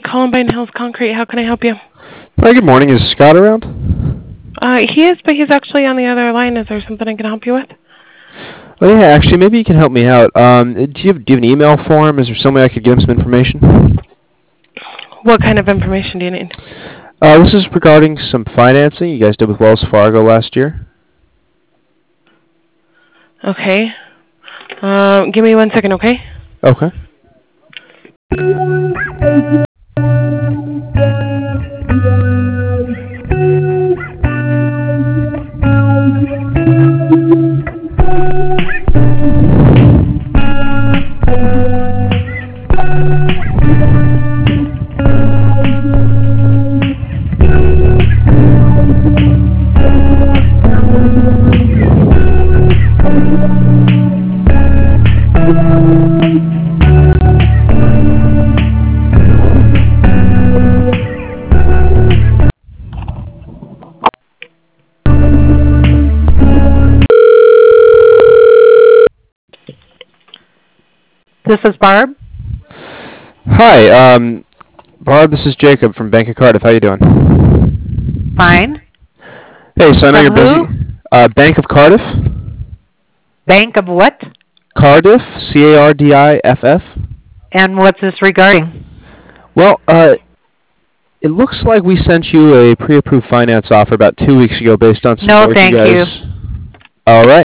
Columbine Hills Concrete. How can I help you? Hi, good morning. Is Scott around? He is, but he's actually on the other line. Is there something I can help you with? Oh yeah, actually, maybe you can help me out. Do you have an email for him? Is there some way I could get him some information? What kind of information do you need? This is regarding some financing you guys did with Wells Fargo last year. Okay. Give me 1 second, okay? Okay. This is Barb. Hi, Barb. This is Jacob from Bank of Cardiff. How you doing? Fine. Hey, so I know From you're busy. who? Bank of Cardiff. Bank of what? Cardiff. Cardiff. And what's this regarding? Well, it looks like we sent you a pre-approved finance offer about 2 weeks ago based on some No, work thank you you. guys. All right.